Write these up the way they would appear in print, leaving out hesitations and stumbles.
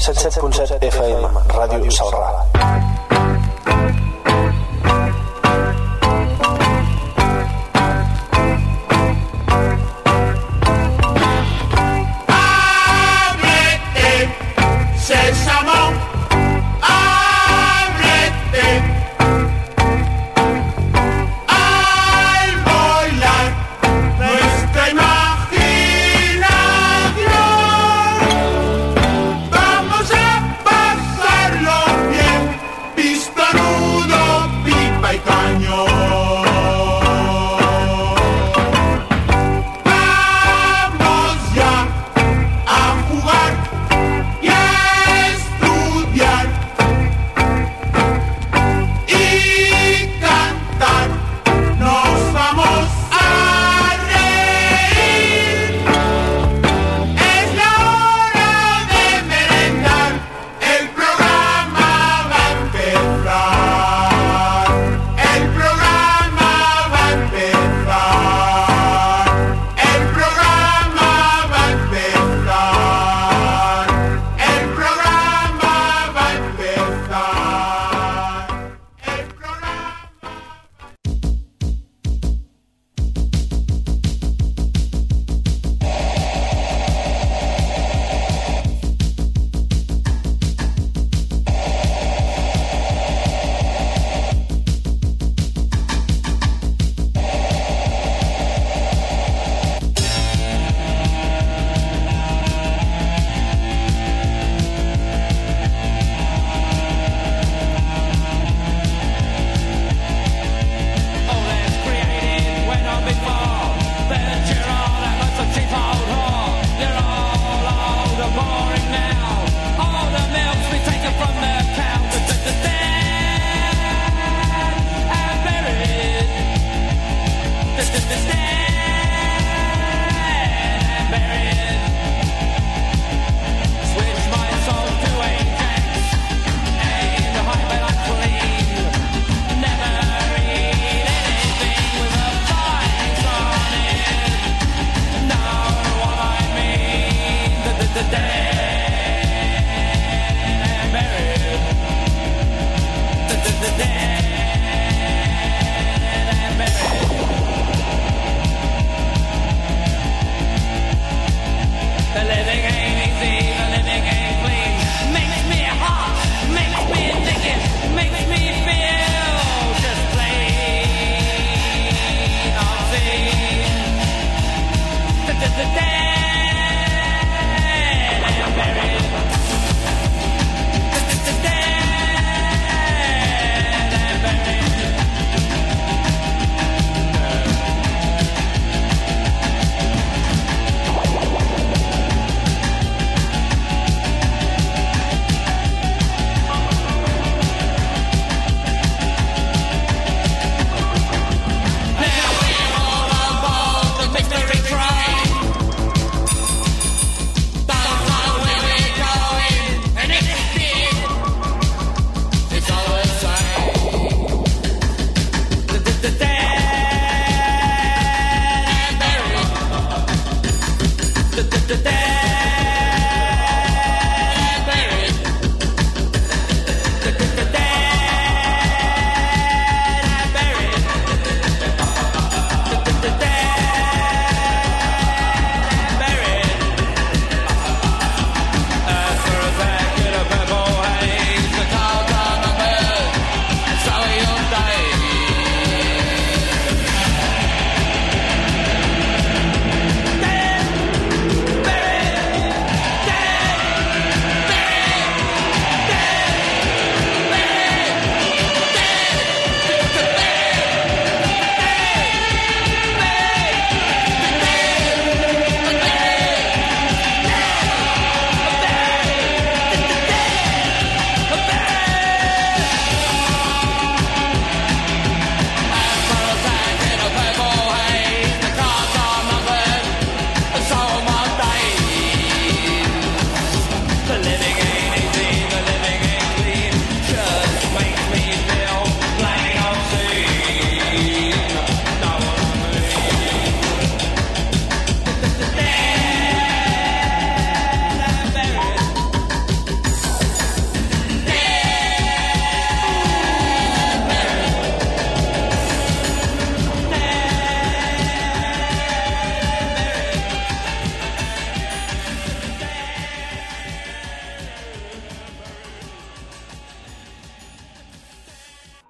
107.7 FM, Ràdio Salrà.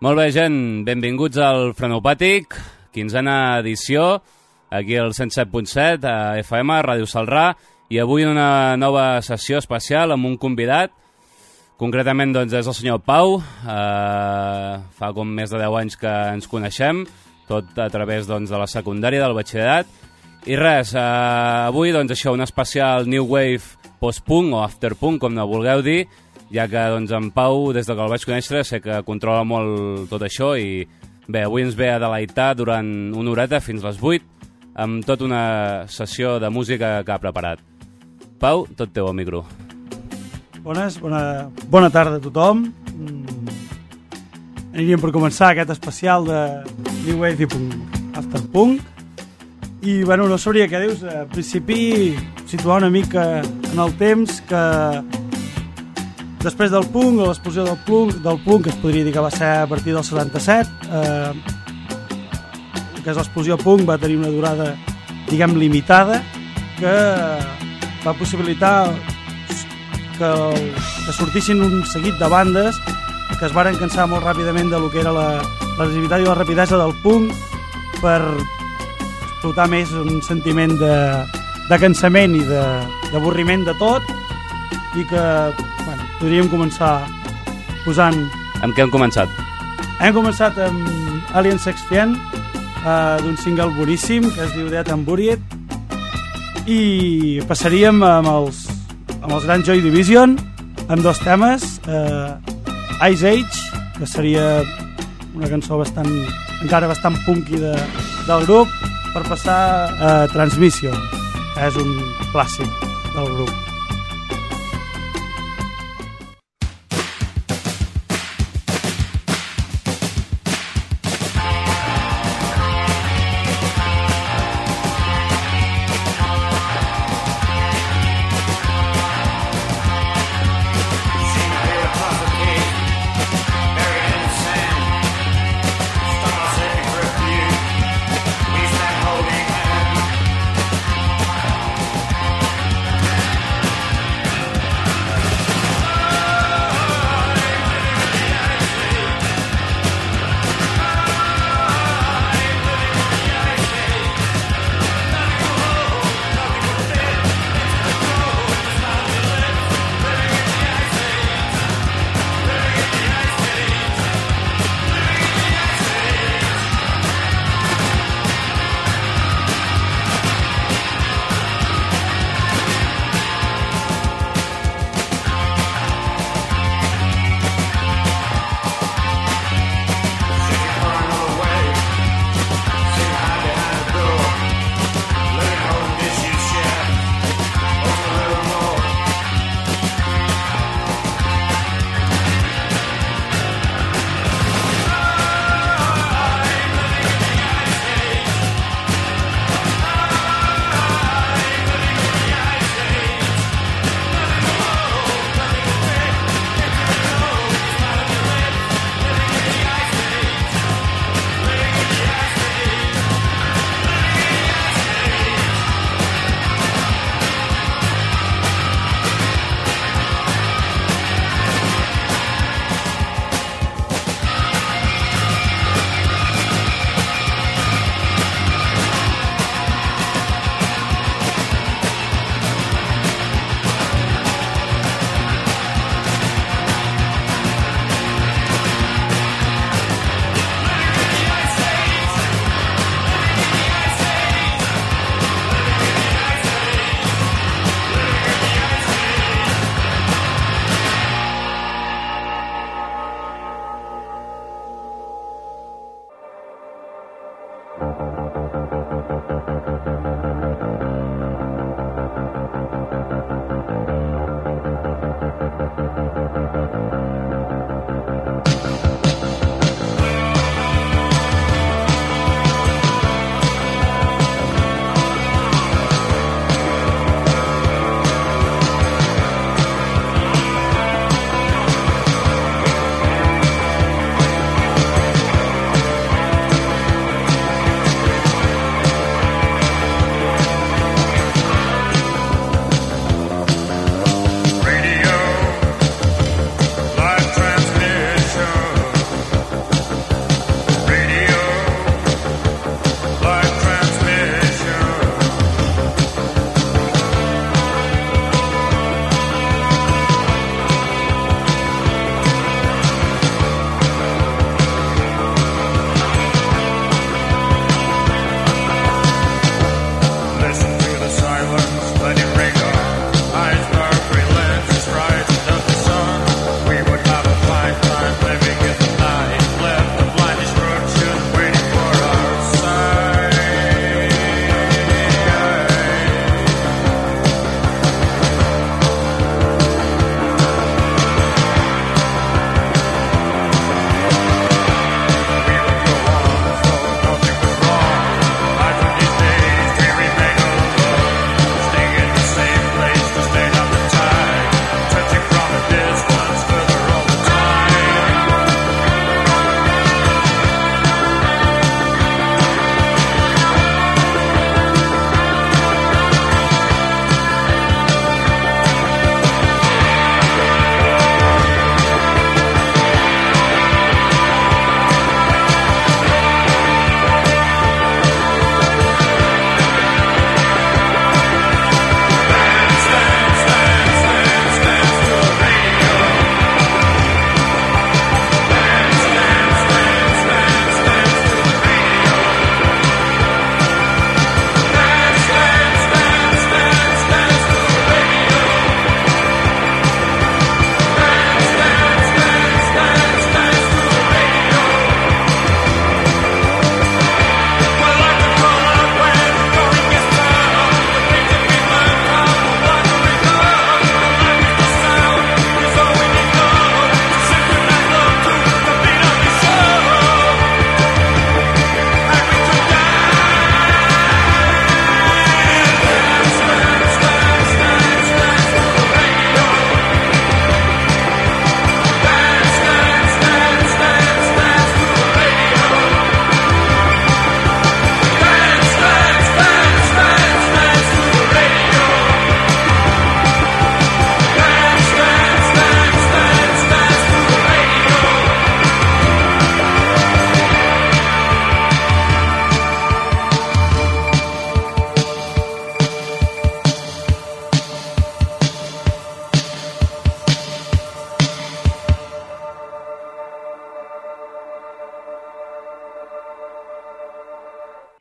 Molt bé, gent, benvinguts al Frenopàtic, 15a edició, aquí al 107.7 a FM, Ràdio Salrà, i avui una nova sessió especial amb un convidat. Concretament doncs, és el senyor Pau. Fa com més de 10 anys que ens coneixem, tot a través doncs, de la secundària, del batxillerat. I res, avui doncs, això, un especial New Wave post-punk o after-punk, com no vulgueu dir, ja que doncs, en Pau, des que el vaig conèixer, sé que controla molt tot això i bé, avui ens ve a deleitar durant una horeta fins les 8 amb tota una sessió de música que ha preparat. Pau, tot teu al micro. Bona tarda a tothom. Aniríem per començar aquest especial de New Wave i Punk, After Punk. I bueno, no sabria què dius. A principi situar una mica en el temps que després del punk, o l'explosió del punk, que es podria dir que va ser a partir del 77, que és l'explosió punk, va tenir una durada, diguem, limitada, que va possibilitar que sortissin un seguit de bandes que es varen cansar molt ràpidament de lo que era l'agressivitat i la rapidesa del punk per explotar més un sentiment de cansament i d'avorriment de tot, i que podríem començar posant... Amb què hem començat? Hem començat amb Alien Sex Fiend, d'un single boníssim que es diu Dead and Buried, i passaríem amb els grans Joy Division amb dos temes, Ice Age, que seria una cançó encara bastant punky del grup, per passar a Transmission, que és un clàssic del grup. Holding hands.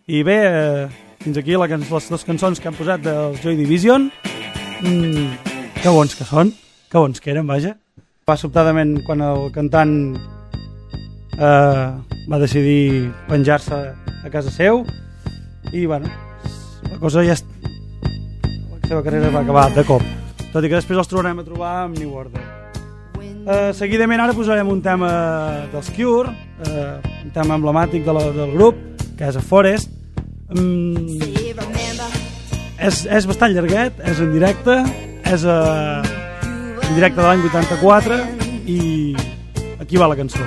I bé, fins aquí les dues cançons que han posat del Joy Division. Que bons que són, que bons que eren, vaja. Va sobtadament quan el cantant va decidir penjar-se a casa seu i bueno, la cosa ja la seva carrera va acabar de cop, tot i que després els tornarem a trobar amb New Order. Seguidament ara posarem un tema dels Cure, un tema emblemàtic del grup, que és A Forest. És bastant llarguet, és en directe, és en directe de l'any 84 i aquí va la cançó.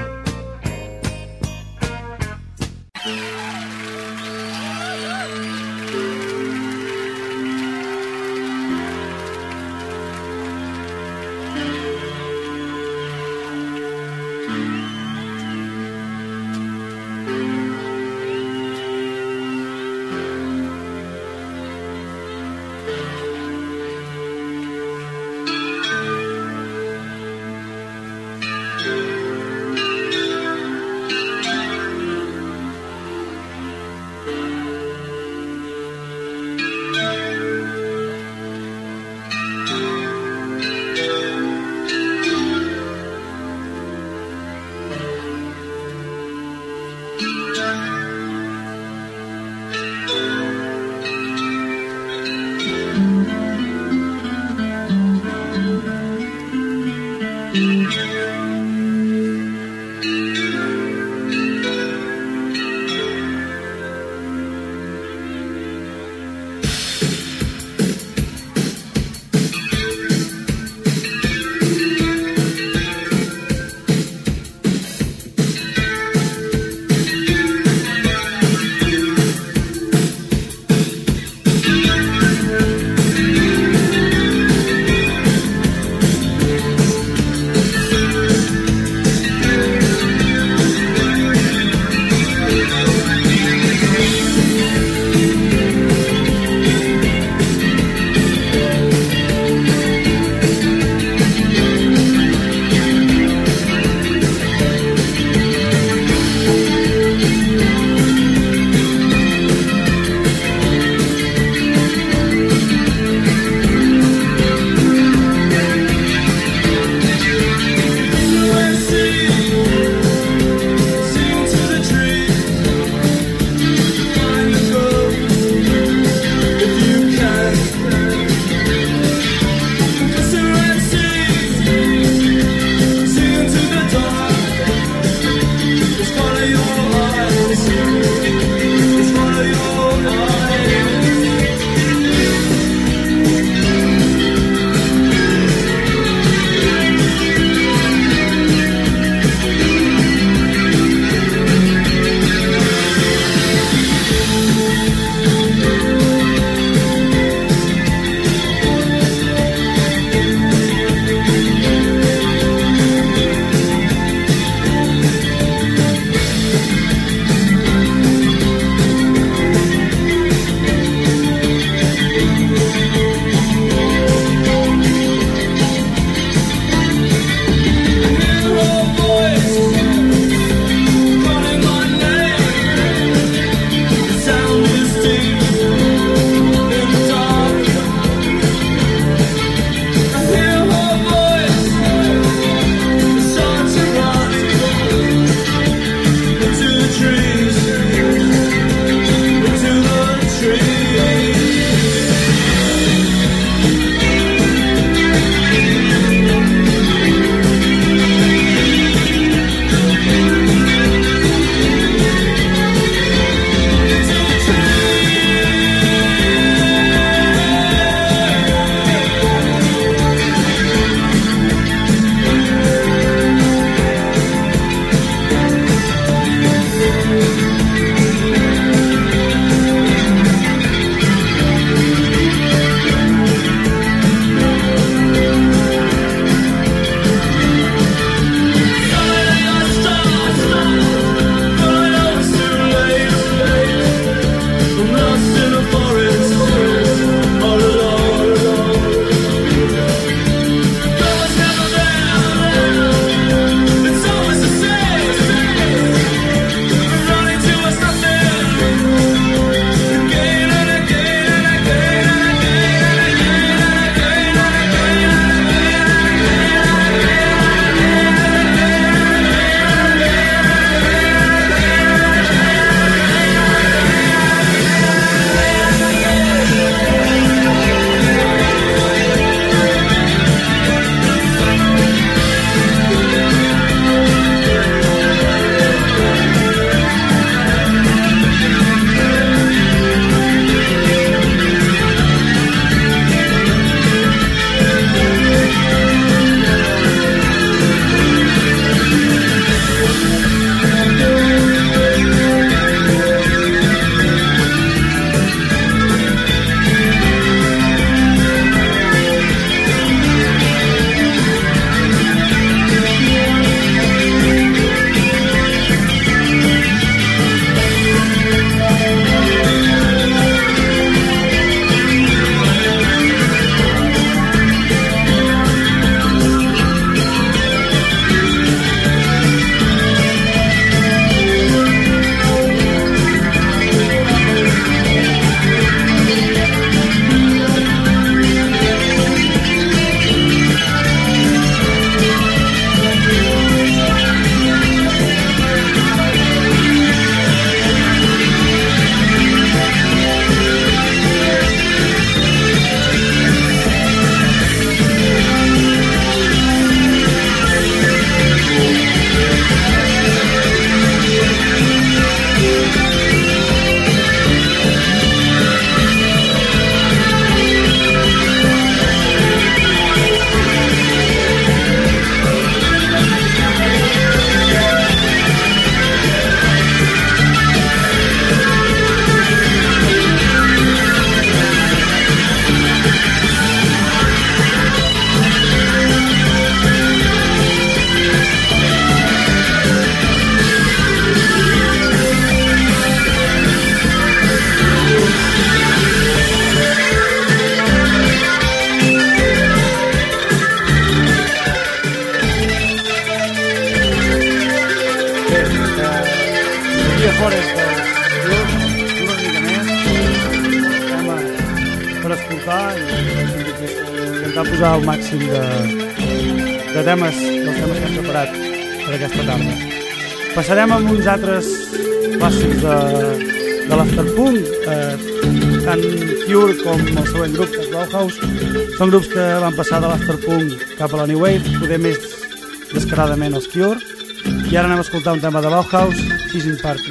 posar el màxim de temes, dels temes que hem preparat per aquesta tarda. Passarem amb uns altres clàssics de l'afterpunk, tant Cure com el següent grup, que és Bauhaus, són grups que van passar de l'afterpunk cap a la New Wave, poder més descaradament els Cure, i ara anem a escoltar un tema de Bauhaus, She's in the Party.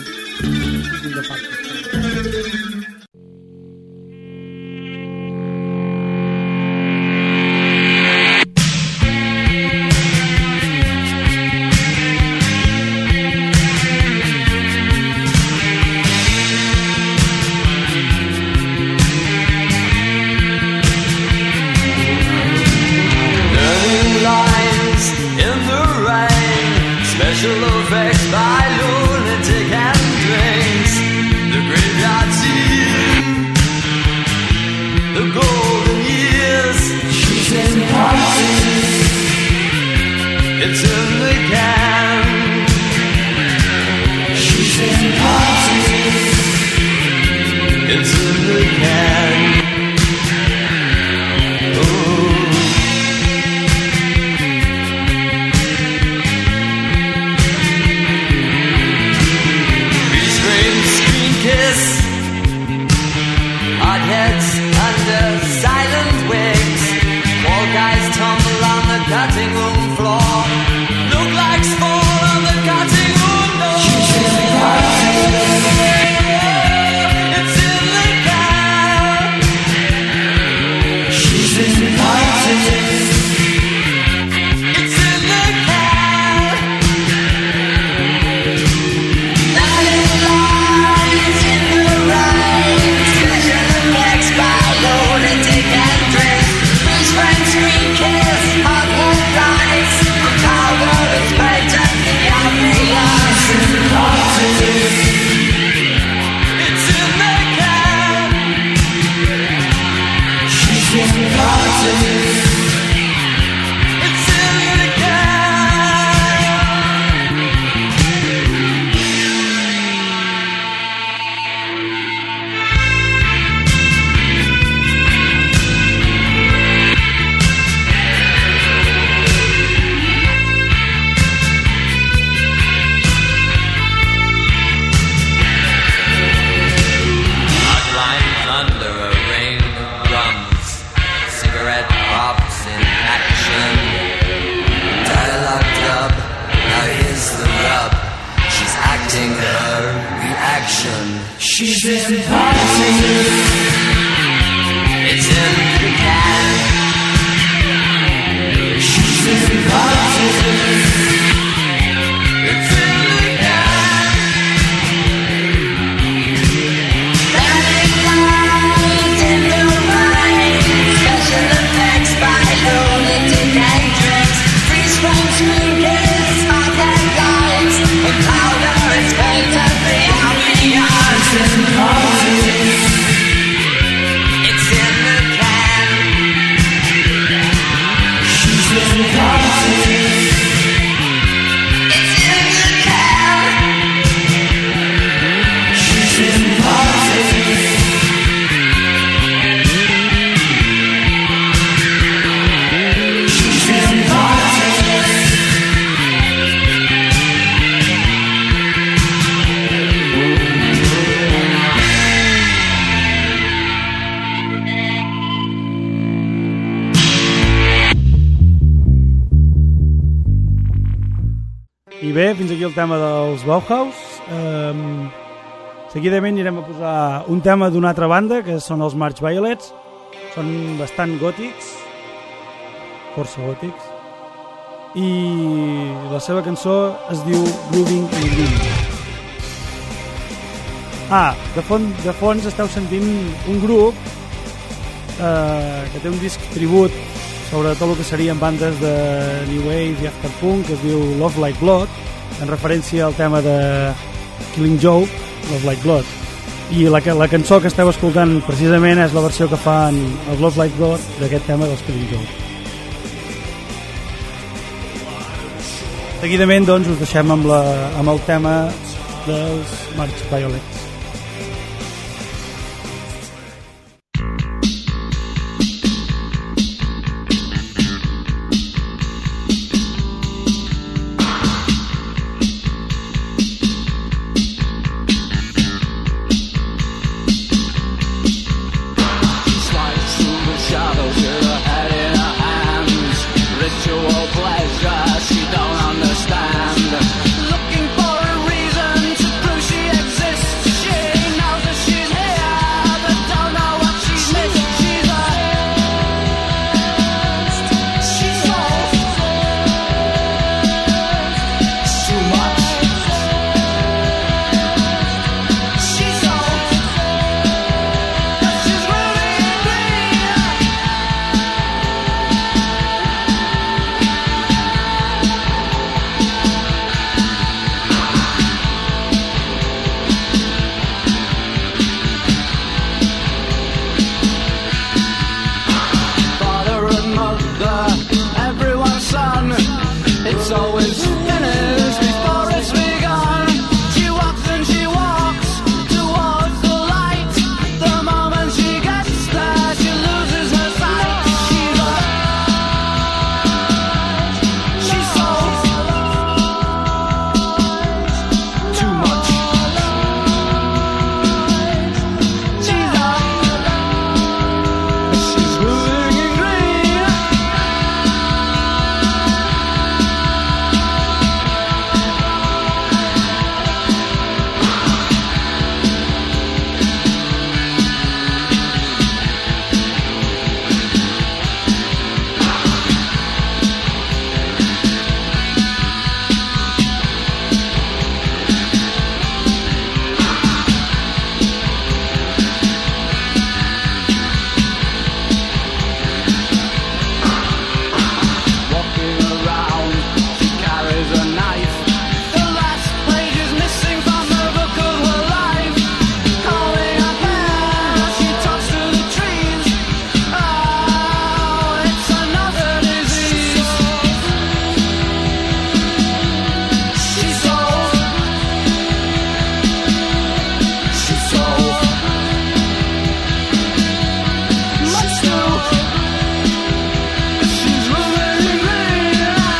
I bé, fins aquí el tema dels Bauhaus. Seguidament anirem a posar un tema d'una altra banda, que són els March Violets. Són bastant gòtics, força gòtics, i la seva cançó es diu Grooving in Green. De fons esteu sentint un grup que té un disc tribut sobre tot el que serien bandes de New Wave i Afterpunk, que es diu Love Like Blood, en referència al tema de Killing Joke, Love Like Blood. I la cançó que esteu escoltant precisament és la versió que fan els Love Like Blood d'aquest tema dels Killing Joke. Seguidament, doncs, us deixem amb el tema dels March Violets. is always finished before it's begun. She walks and she walks towards the light. The moment she gets there, she loses her sight. She's alive. She's sold too much. She's alive. She's moving in green. Walking around, she carries a knife. The last page is missing from the book of her life. Holding up hands, she talks to the trees. Oh, it's another disease. She's sold. She's sold. Much too. She's moving in green.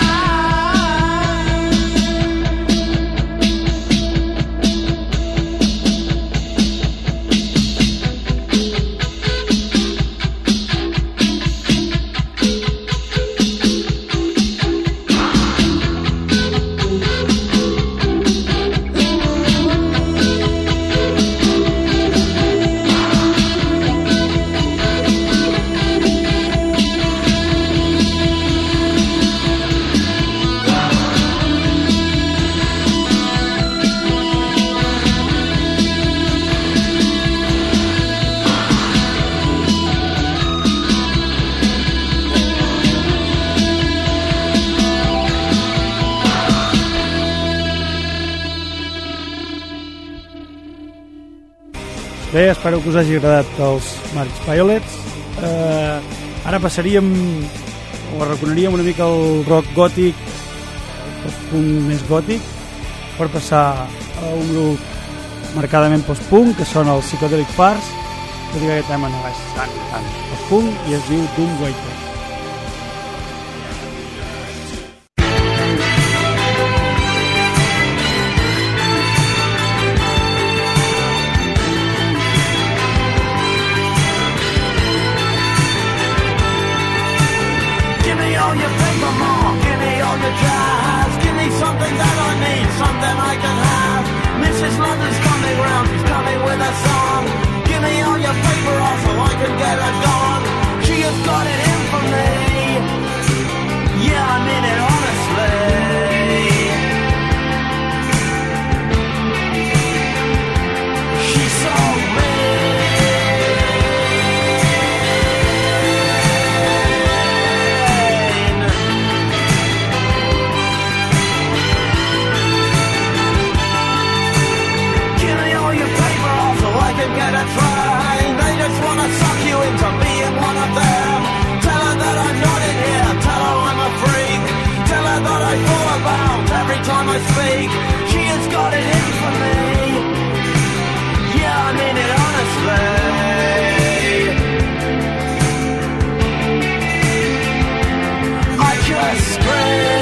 Bé, espero que us hagi agradat els March Violets. Ara passaríem, o arraconaríem una mica el rock gòtic, el post-punk més gòtic, per passar a un grup marcadament post-punk, que són els Psychedelic Furs, tot i que aquest tema no és tan post-punk, i es diu Doom Waiter. Give me all your paper, Mom. Give me all your drives. Give me something that I need, something I can have. Mrs. London's coming round, she's coming with a song. Give me all your paper off so I can get her gone. She has got it in for me. Yeah, I mean it honestly. She sold me. Give me all your paper off so I can get a train. They just wanna suck you into being one of them. Tell her that I'm not in here. Tell her I'm a freak. Tell her that I fall about every time I speak. She has got it in for me. Yeah, I mean it honestly. I just scream.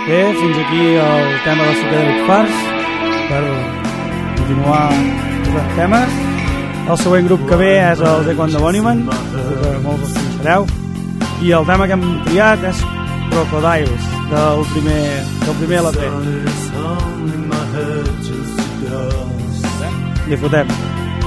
Bé, fins aquí el tema del Psychedelic Fars, per continuar posant temes. El següent grup que ve és el The Condemoniman, que molts els coneixereu, i el tema que hem triat és Crocodiles, del primer LP. I fotem.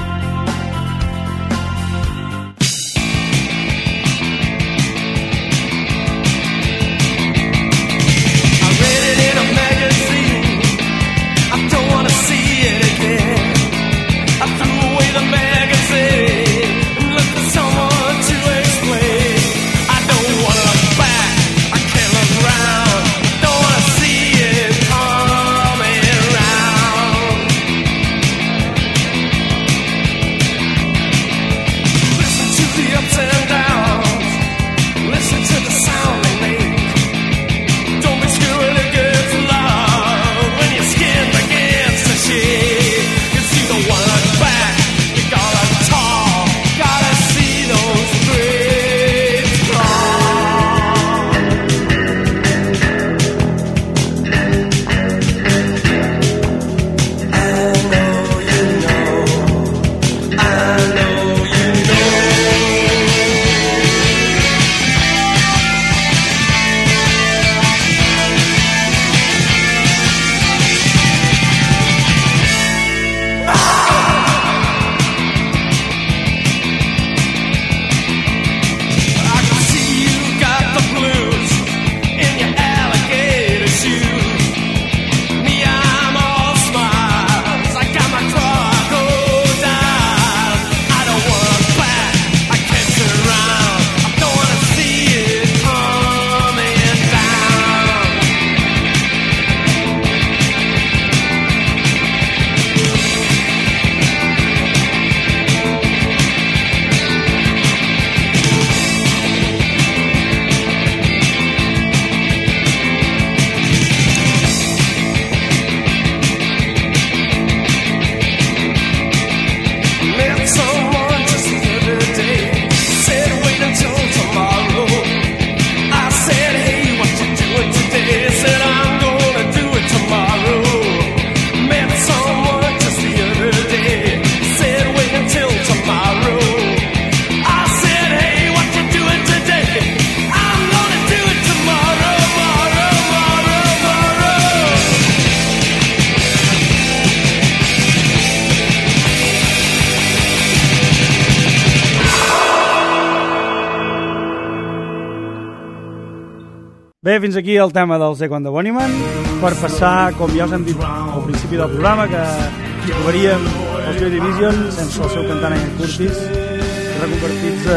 Bé, fins aquí el tema del The Condemoniman, per passar, com ja us hem dit al principi del programa, que trobaríem els Joy Division sense el seu cantant Ian Curtis, reconvertits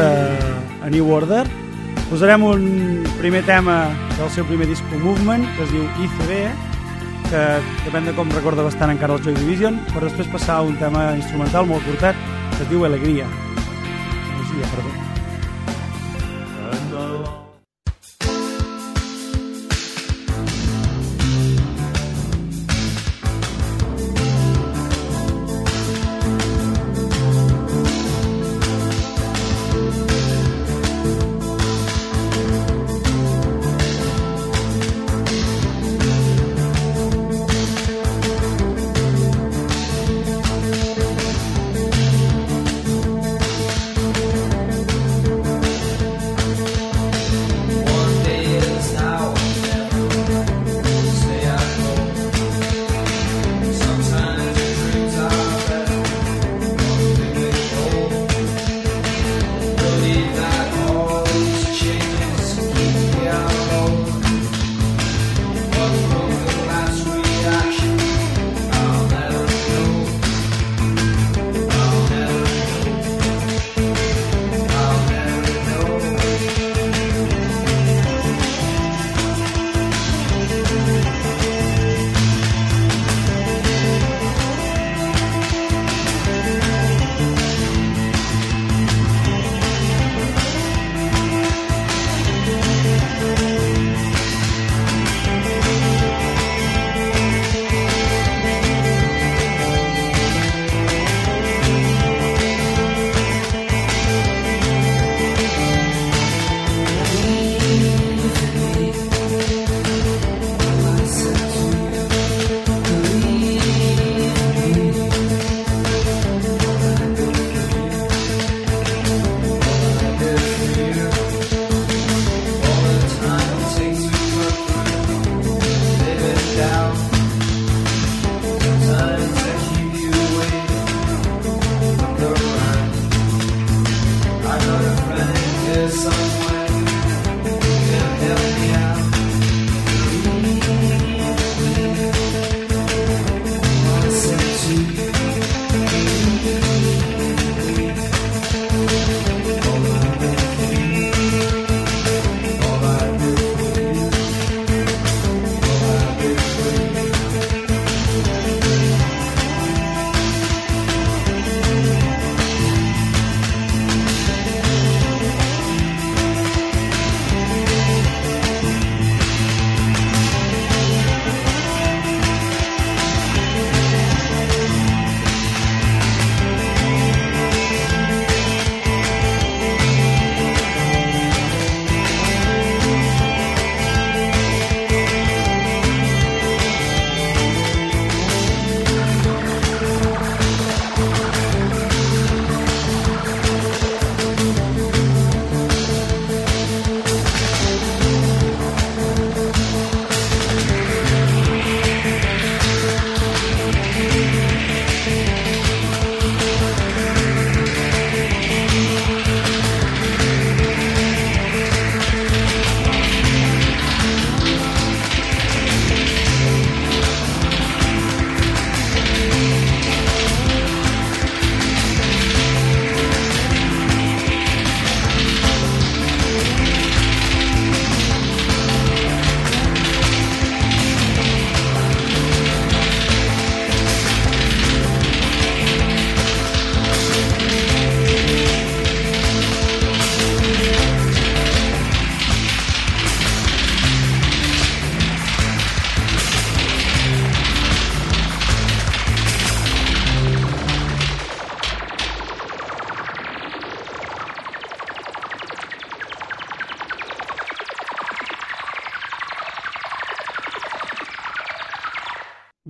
a New Order. Posarem un primer tema del seu primer disc Movement, que es diu ICB, que depèn de com recorda bastant encara els Joy Division, per després passar a un tema instrumental molt curtet, que es diu Alegria. Alegria, perdó.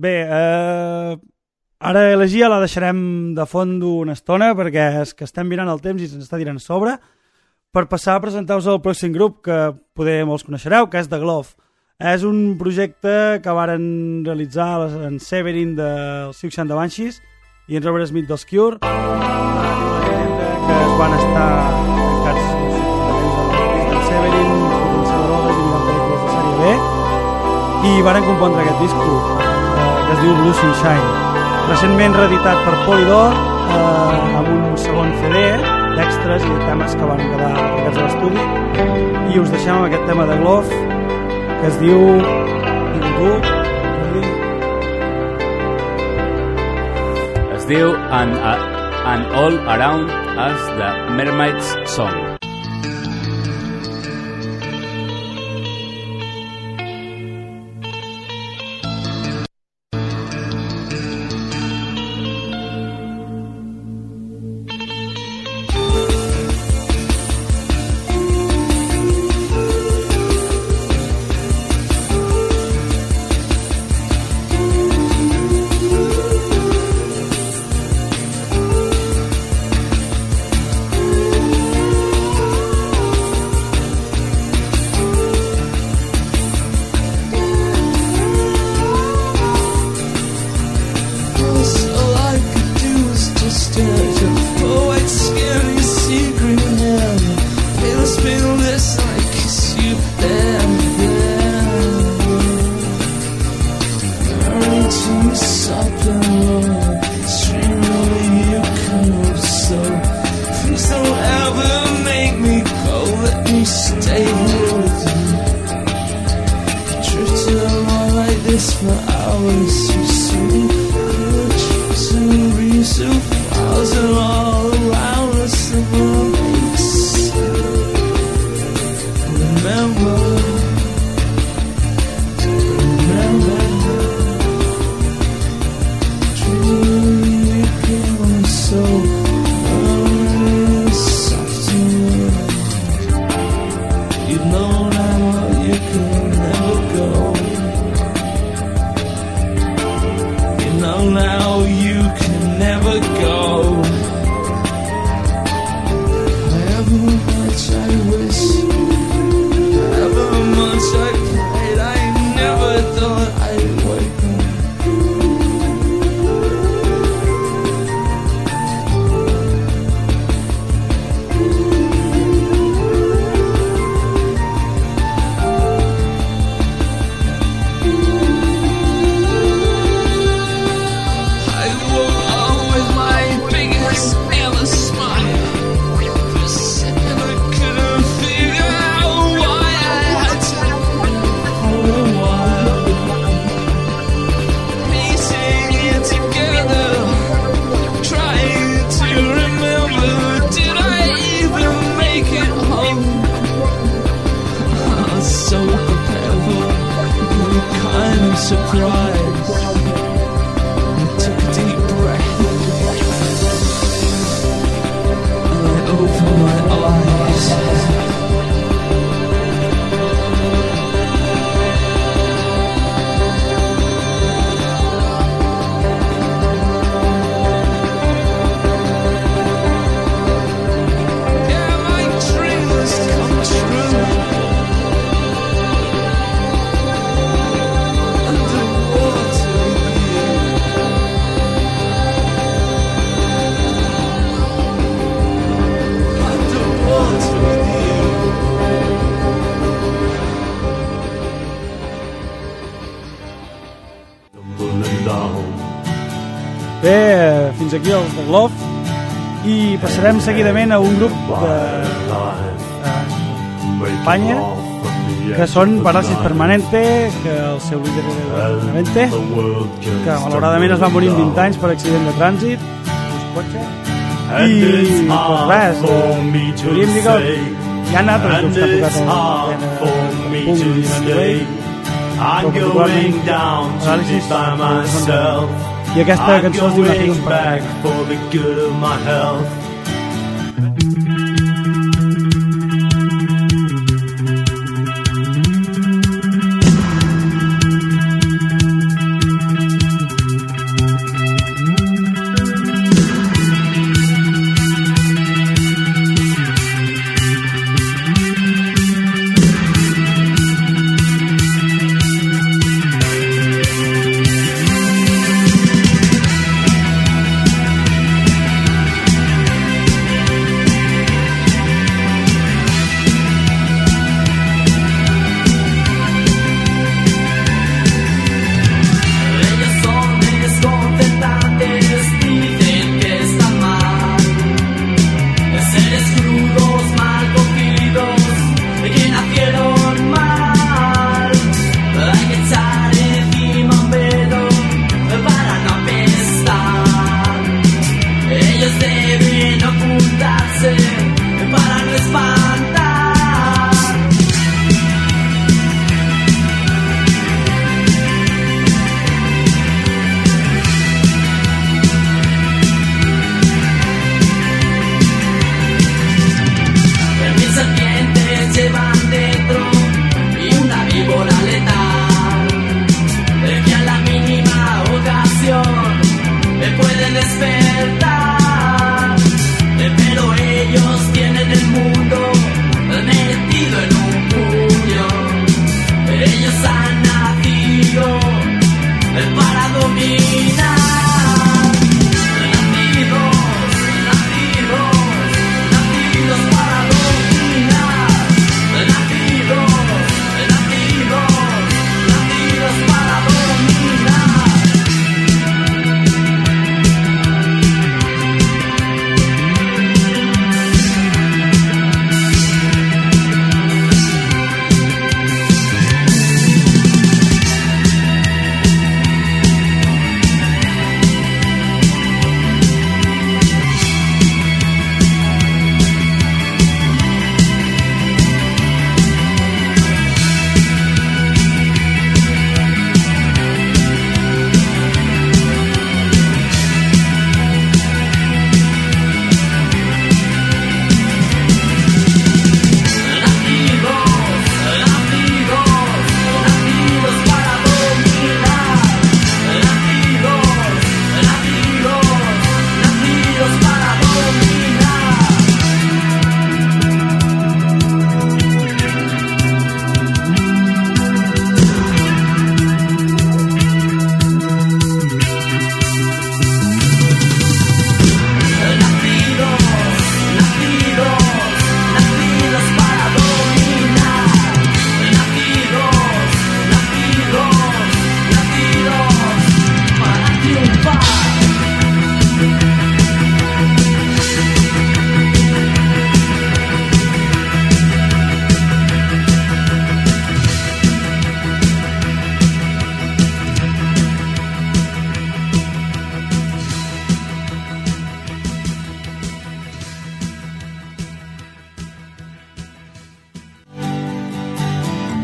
Bé, ara Elegia la deixarem de fons una estona perquè és que estem mirant el temps i se'ns està tirant a sobre per passar a presentar-vos el pròxim grup que poder molts coneixereu, que és The Glove. És un projecte que varen realitzar en Severin dels Siouxsie and the Banshees i en Robert Smith dels Cure. La llegenda que es van estar tancats del Severin, començar drogues i mirant pel·lícules de sèrie B i varen compondre aquest disco que es diu Blue Sunshine. Recentment reeditat per Polydor amb un segon CD d'extras i de temes que van quedar aplicats a l'estudi i us deixem amb aquest tema de Glove que es diu And All Around Us, the Mermaid's Song. Bé, fins aquí el The Glove i passarem seguidament a un grup d'Espanya que són Parálisis Permanente, que el seu líder era Benavente, que malauradament es va morir amb 20 anys per accident de trànsit i pues res, podríem dir que hi ha altres grups que han tocat el públic i particularment Parálisis i aquesta cançó es diu Nothing Perfect.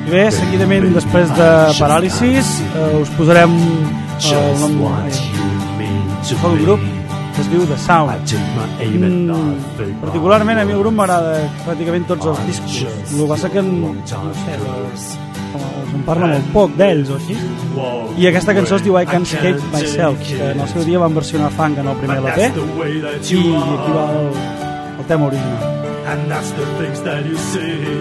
I bé, seguidament, després de Paràlisis, us posarem el nom d'un grup que es diu The Sound. Particularment a mi el grup m'agrada pràcticament tots els discos. El que passa que no sé, se'n parla molt poc d'ells o així. I aquesta cançó es diu I Can't Escape Myself, que en el seu dia van versionar funk en el primer LP, i aquí va el tema original. And that's the things that you see.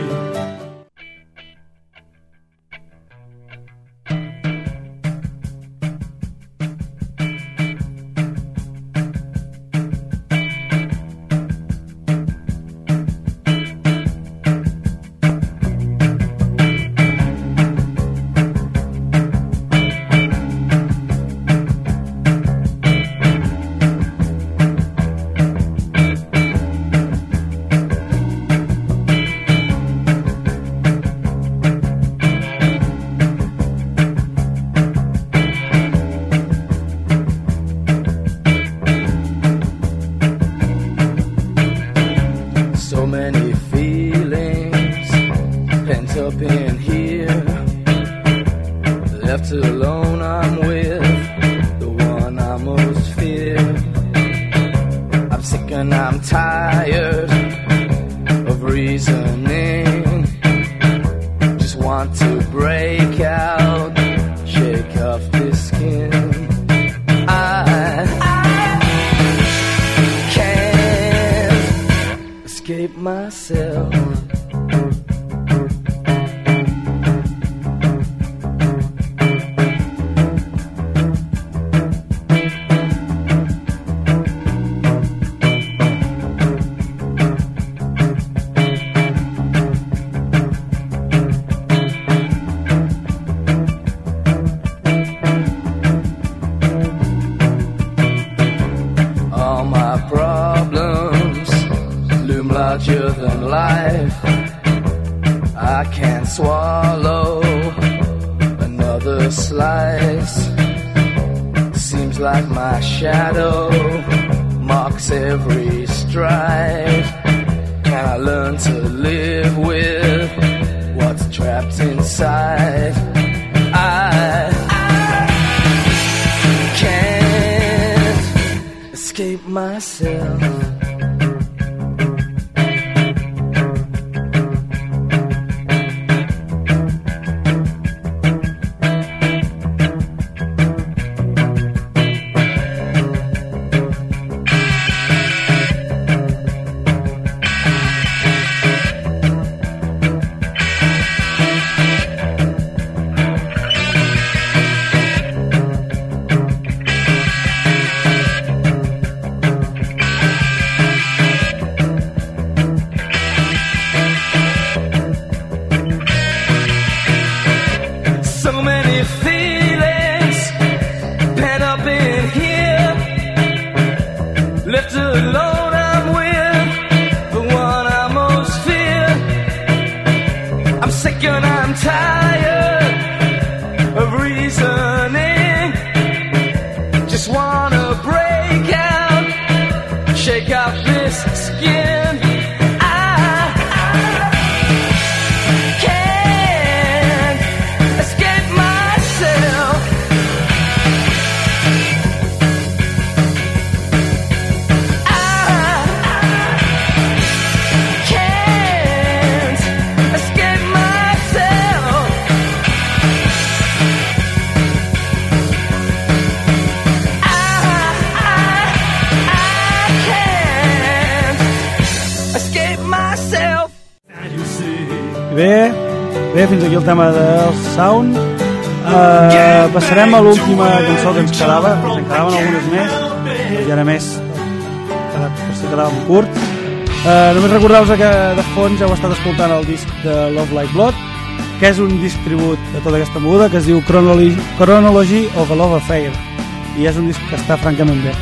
Bé, fins aquí el tema del Sound. Passarem a l'última cançó que ens quedava. Ens en quedaven algunes més, i ara més, per si quedàvem curt. Només recordeu-vos que de fons heu estat escoltant el disc de Love Like Blood, que és un disc tribut de tota aquesta moguda, que es diu Chronology of a Love Affair, i és un disc que està francament bé.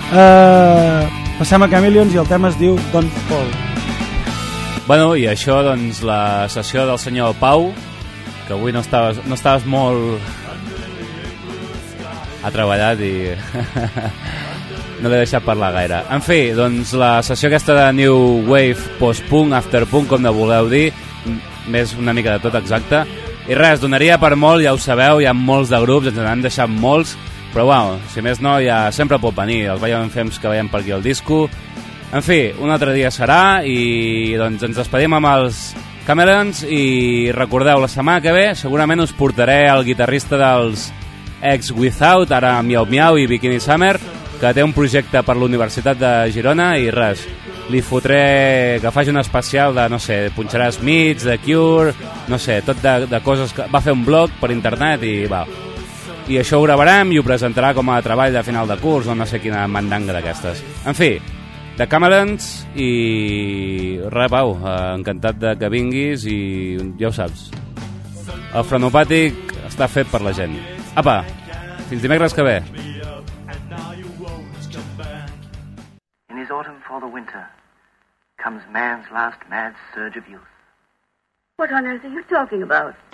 Passem a Chameleons i el tema es diu Don't Fall. Bueno, i això, doncs, la sessió del senyor Pau, que avui no estaves molt treballat i no l'he deixat parlar gaire. En fi, doncs la sessió aquesta de New Wave, Post-Punk, After-Punk, com ne voleu dir, més una mica de tot exacte, I res, donaria per molt, ja ho sabeu, hi ha molts de grups, ens n'han deixat molts, però bueno, si més no, ja sempre pot venir, els veiem en fems que veiem per aquí el disco. En fi, un altre dia serà i doncs ens despedim amb els Camerons i recordeu, la setmana que ve segurament us portaré el guitarrista dels Ex Without, ara Miau Miau i Bikini Summer, que té un projecte per l'Universitat de Girona i res, li fotré que faci un especial de, no sé, punxarà Smiths, The Cure, no sé, tot de coses que... Va fer un blog per internet i va. I això ho gravarem i ho presentarà com a treball de final de curs o no sé quina mandanga d'aquestes. En fi, de Camerons i res, Pau, encantat de que vinguis i ja ho saps, el Frenopàtic està fet per la gent. Apa, fins dimecres que ve. In his autumn for the winter comes man's last mad surge of youth. What on earth are you talking about?